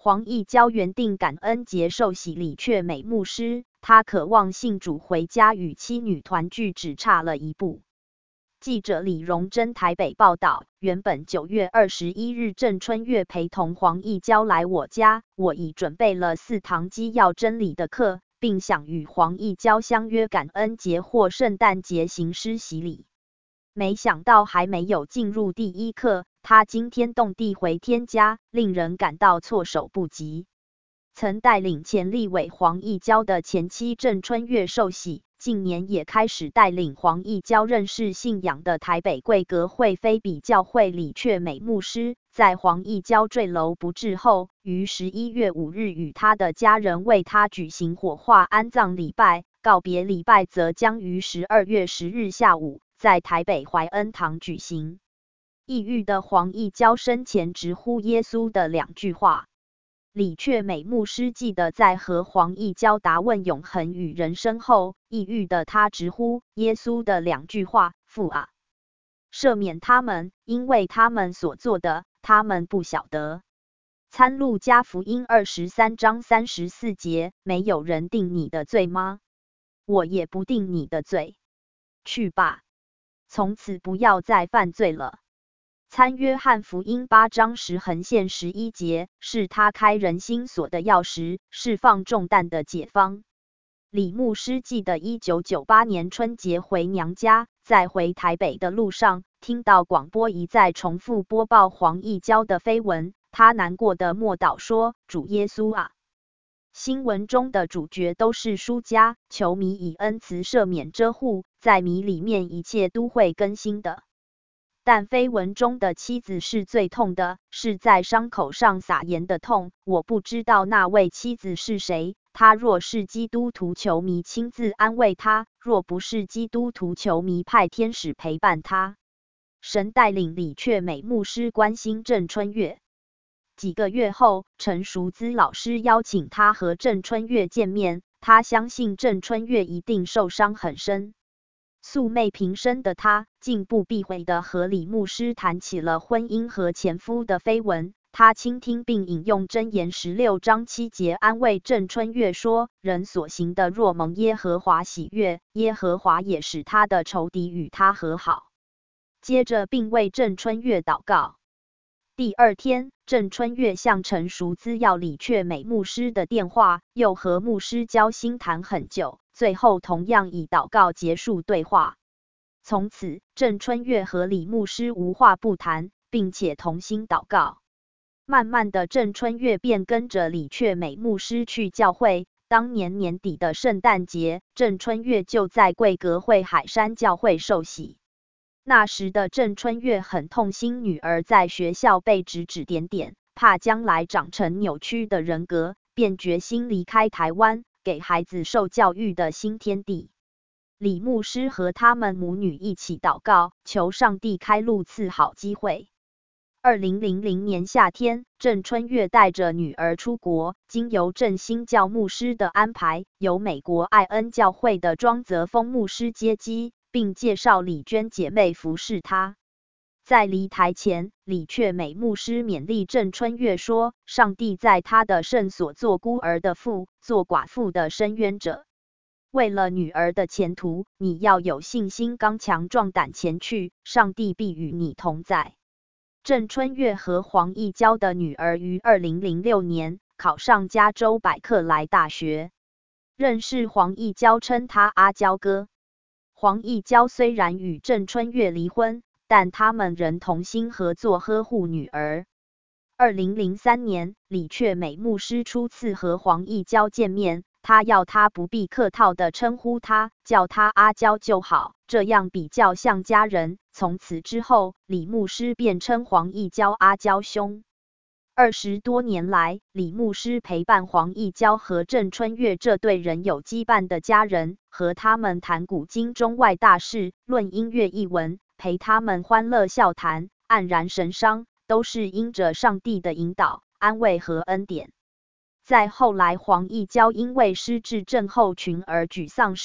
黄义交原定感恩节受洗李却美牧师，他渴望信主回家与妻女团聚，只差了一步。记者李荣珍台北报道，原本9月21日郑春月陪同黄义交来我家，我已准备了4堂基要真理的课，并想与黄义交相约感恩节或圣诞节行施洗礼。没想到还没有进入第一课，他惊天动地回天家，令人感到措手不及。曾带领前立委黄义交的前妻郑春月受洗，近年也开始带领黄义交认识信仰的台北贵格会非比教会李却美牧师，在黄义交坠楼不治后，于11月5日与他的家人为他举行火化安葬礼拜，告别礼拜则将于12月10日下午在台北怀恩堂举行。抑郁的黄义交生前直呼耶稣的2句话。李却美牧师记得在和黄义交答问永恒与人生后，抑郁的他直呼耶稣的2句话：父啊，赦免他们，因为他们所做的，他们不晓得。参路加福音23章34节，没有人定你的罪吗？我也不定你的罪。去吧，从此不要再犯罪了。参约翰福音8章10-11节，是他开人心锁的钥匙，释放重担的解方。李牧师记得1998年春节回娘家，在回台北的路上，听到广播一再重复播报黄义交的绯闻，他难过的默祷说：主耶稣啊！新闻中的主角都是输家，求迷以恩慈赦免遮护，在迷里面一切都会更新的。但绯闻中的妻子是最痛的，是在伤口上撒盐的痛。我不知道那位妻子是谁，她若是基督徒球迷亲自安慰她，若不是基督徒球迷派天使陪伴她。神带领李却美牧师关心郑春月。几个月后，陈淑姿老师邀请他和郑春月见面，他相信郑春月一定受伤很深。素昧平生的他，竟不避讳地和李牧师谈起了婚姻和前夫的绯闻。他倾听并引用箴言16章7节安慰郑春月说：人所行的若蒙耶和华喜悦，耶和华也使他的仇敌与他和好。接着并为郑春月祷告。第二天，郑春月向陈淑姿要李却美牧师的电话，又和牧师交心谈很久，最后同样以祷告结束对话。从此，郑春月和李牧师无话不谈，并且同心祷告。慢慢的，郑春月便跟着李却美牧师去教会。当年年底的圣诞节，郑春月就在贵格会海山教会受洗。那时的郑春月很痛心女儿在学校被指指点点，怕将来长成扭曲的人格，便决心离开台湾，给孩子受教育的新天地。李牧师和他们母女一起祷告，求上帝开路赐好机会。2000年夏天，郑春月带着女儿出国，经由振兴教牧师的安排，由美国爱恩教会的庄泽峰牧师接机，并介绍李娟姐妹服侍她。在离台前，李却美牧师勉励郑春月说：上帝在他的圣所做孤儿的父，做寡妇的伸冤者。为了女儿的前途，你要有信心刚强壮胆前去，上帝必与你同在。郑春月和黄义交的女儿于2006年考上加州百克莱大学。认识黄义交称他阿交哥。黄义交虽然与郑春月离婚，但他们仍同心合作呵护女儿。2003年，李却美牧师初次和黄义交见面，他要他不必客套地称呼他，叫他阿交就好，这样比较像家人。从此之后，李牧师便称黄义交阿交兄。20多年来，李牧师陪伴黄义交和郑春月这对仍有羁绊的家人，和他们谈古今中外大事，论音乐艺文，陪他们欢乐笑谈，黯然神伤，都是因着上帝的引导、安慰和恩典。在后来黄义交因为失智症候群而沮丧时，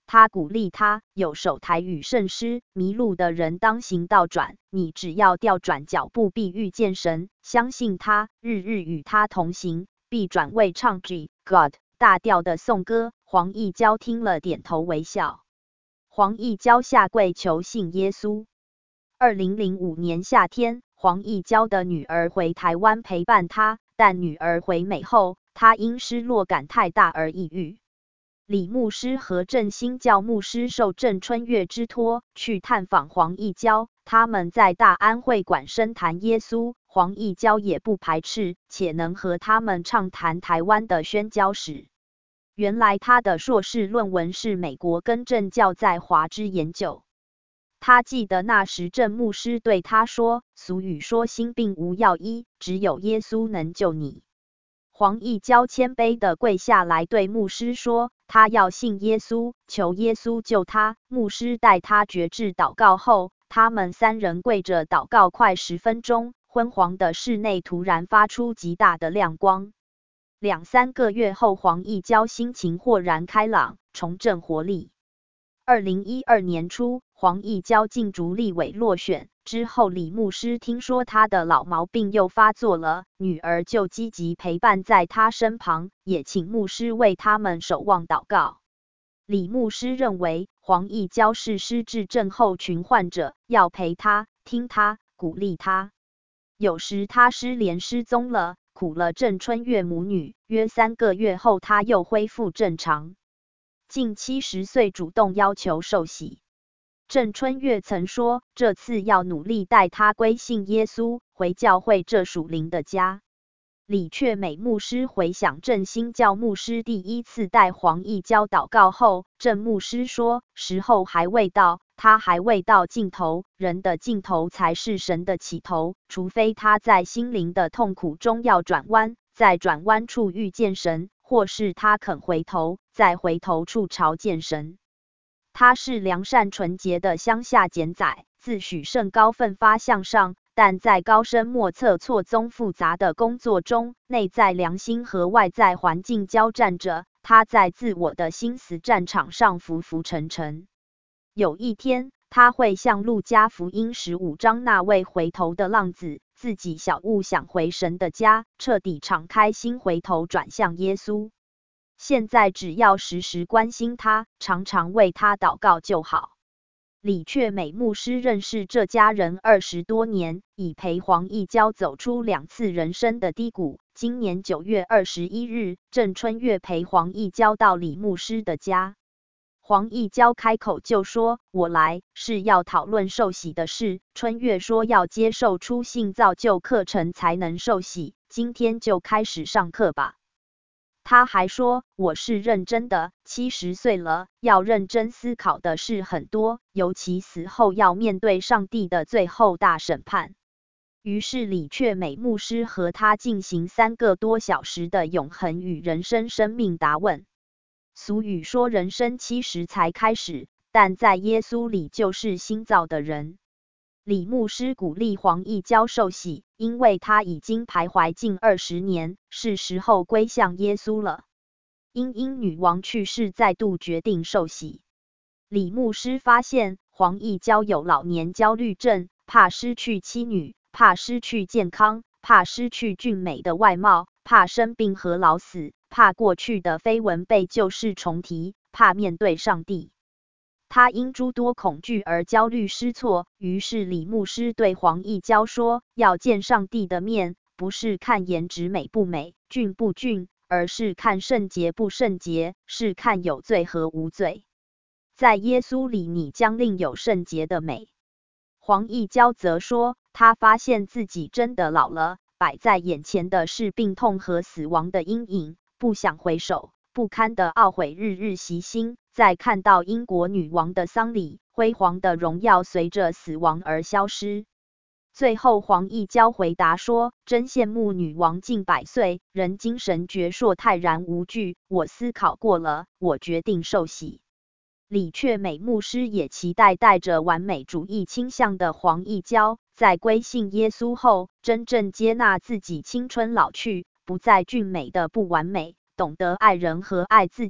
他鼓励他有手台语圣诗，迷路的人当行道转，你只要调转脚步必遇见神，相信他，日日与他同行，必转为唱 God 大调的颂歌。黄义交听了点头微笑。黄义交下跪求信耶稣。2005年夏天，黄义交的女儿回台湾陪伴他，但女儿回美后，他因失落感太大而抑郁。李牧师和振兴教牧师受郑春月之托，去探访黄义交。他们在大安会馆深谈耶稣，黄义交也不排斥，且能和他们畅谈台湾的宣教史。原来他的硕士论文是美国更正教在华之研究。他记得那时郑牧师对他说，俗语说心病无药医，只有耶稣能救你。黄义交谦卑地跪下来对牧师说，他要信耶稣，求耶稣救他。牧师带他决志祷告后，他们三人跪着祷告快10分钟，昏黄的室内突然发出极大的亮光。2-3个月后，黄义交心情豁然开朗，重振活力。2012年初，黄义交进竹立委落选之后，李牧师听说他的老毛病又发作了，女儿就积极陪伴在他身旁，也请牧师为他们守望祷告。李牧师认为黄义交是失智症候群患者，要陪他、听他、鼓励他。有时他失联失踪了，苦了郑春月母女，约3个月后他又恢复正常。近70岁主动要求受洗。郑春月曾说，这次要努力带他归信耶稣，回教会这属灵的家。李却美牧师回想振兴教牧师第一次带黄义交祷告后，郑牧师说，时候还未到，他还未到尽头，人的尽头才是神的起头，除非他在心灵的痛苦中要转弯，在转弯处遇见神，或是他肯回头，在回头处朝见神。他是良善纯洁的乡下简仔，自诩甚高奋发向上，但在高深莫测、错综复杂的工作中，内在良心和外在环境交战着，他在自我的心死战场上浮浮沉沉。有一天，他会像路加福音15章那位回头的浪子，自己小悟想回神的家，彻底敞开心回头转向耶稣。现在只要时时关心他，常常为他祷告就好。李却美牧师认识这家人20多年，已陪黄义交走出2次人生的低谷。今年9月21日，郑春月陪黄义交到李牧师的家。黄义交开口就说，我来是要讨论受洗的事。春月说要接受初信造就课程才能受洗，今天就开始上课吧。他还说，我是认真的，70岁了，要认真思考的事很多，尤其死后要面对上帝的最后大审判。于是李却美牧师和他进行3个多小时的永恒与人生生命答问。俗语说人生70才开始，但在耶稣里就是新造的人。李牧师鼓励黄义交受洗，因为他已经徘徊近20年，是时候归向耶稣了。因女王去世，再度决定受洗。李牧师发现黄义交有老年焦虑症，怕失去妻女，怕失去健康，怕失去俊美的外貌，怕生病和老死，怕过去的绯闻被旧事重提，怕面对上帝。他因诸多恐惧而焦虑失措，于是李牧师对黄义交说，要见上帝的面，不是看颜值美不美、俊不俊，而是看圣洁不圣洁，是看有罪和无罪。在耶稣里，你将另有圣洁的美。黄义交则说，他发现自己真的老了，摆在眼前的是病痛和死亡的阴影，不想回首，不堪的懊悔日日袭心。在看到英国女王的丧礼，辉煌的荣耀随着死亡而消失。最后黄义交回答说，真羡慕女王近100岁，人精神矍铄泰然无惧，我思考过了，我决定受洗。李却美牧师也期待带着完美主义倾向的黄义交，在归信耶稣后，真正接纳自己青春老去，不再俊美的不完美，懂得爱人和爱自己，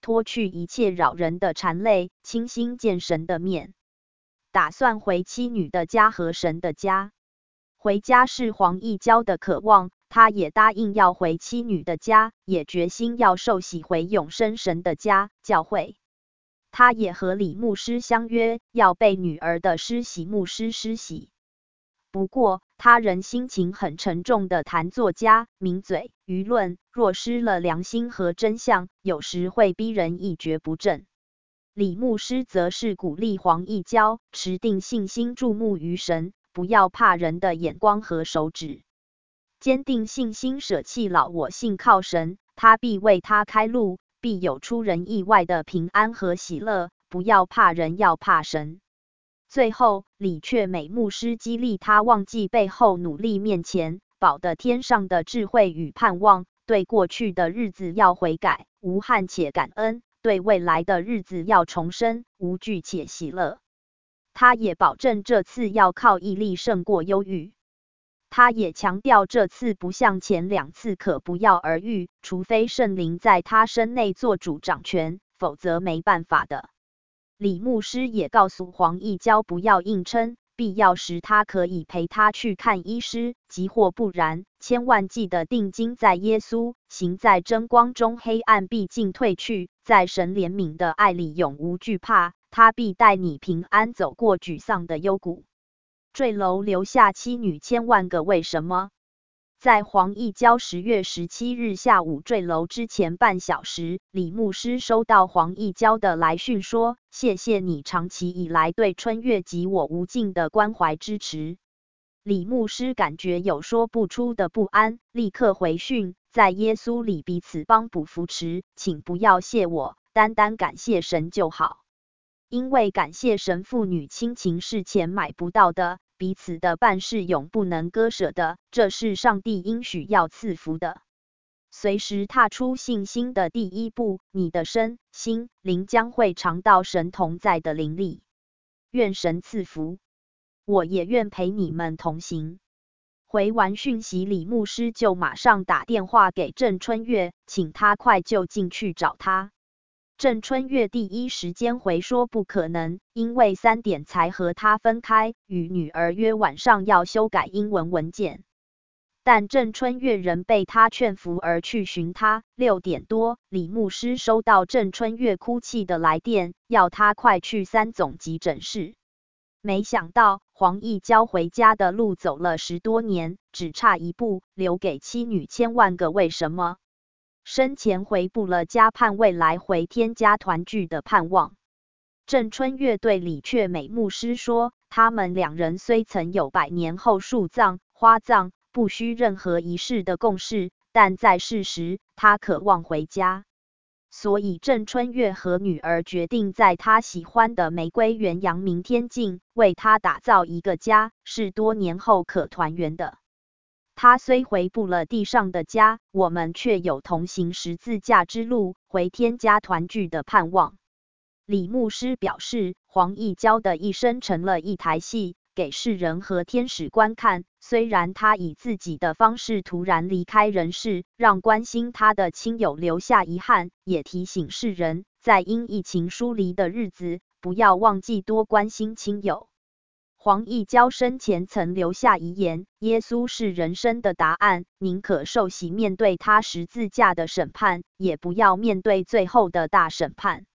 脱去一切扰人的缠累，倾心见神的面，打算回妻女的家和神的家。回家是黄义交的渴望，他也答应要回妻女的家，也决心要受洗回永生神的家教会。他也和李牧师相约，要被女儿的施洗牧师施洗。不过，他人心情很沉重的谈作家，名嘴，舆论，若失了良心和真相，有时会逼人一蹶不振。李牧师则是鼓励黄义交持定信心，注目于神，不要怕人的眼光和手指，坚定信心，舍弃老我，信靠神，他必为他开路，必有出人意外的平安和喜乐。不要怕人，要怕神。最后，李却美牧师激励他忘记背后，努力面前，保得天上的智慧与盼望。对过去的日子要悔改，无憾且感恩；对未来的日子要重生，无惧且喜乐。他也保证这次要靠毅力胜过忧郁。他也强调这次不像前2次可不药而愈，除非圣灵在他身内做主掌权，否则没办法的。李牧师也告诉黄义交不要硬撑，必要时他可以陪他去看医师，即或不然，千万记得定睛在耶稣，行在真光中，黑暗必尽退去，在神怜悯的爱里永无惧怕，他必带你平安走过沮丧的幽谷。坠楼留下妻女千万个为什么。在黄义交10月17日下午坠楼之前半小时，李牧师收到黄义交的来讯说，谢谢你长期以来对春月及我无尽的关怀支持。李牧师感觉有说不出的不安，立刻回讯，在耶稣里彼此帮补扶持，请不要谢我，单单感谢神就好。因为感谢神，父女亲情是钱买不到的，彼此的伴是永不能割舍的，这是上帝应许要赐福的。随时踏出信心的第一步，你的身心灵将会尝到神同在的灵力。愿神赐福，我也愿陪你们同行。回完讯息，李牧师就马上打电话给郑春月，请他快就近去找他。郑春月第一时间回说不可能，因为3点才和他分开，与女儿约晚上要修改英文文件。但郑春月仍被他劝服而去寻他。6点多，李牧师收到郑春月哭泣的来电，要他快去3总急诊室。没想到黄义交回家的路走了10多年，只差一步，留给妻女千万个为什么。生前回不了家，盼未来回天家团聚的盼望。郑春月对李却美牧师说，他们2人虽曾有100年后树葬、花葬，不需任何仪式的共识，但在世时，他渴望回家。所以郑春月和女儿决定在他喜欢的玫瑰园阳明天境，为他打造一个家，是多年后可团圆的。他虽回不了地上的家，我们却有同行十字架之路，回天家团聚的盼望。李牧师表示，黄义交的一生成了一台戏，给世人和天使观看。虽然他以自己的方式突然离开人世，让关心他的亲友留下遗憾，也提醒世人，在因疫情疏离的日子，不要忘记多关心亲友。黄义交生前曾留下遗言，耶稣是人生的答案，宁可受洗面对他十字架的审判，也不要面对最后的大审判。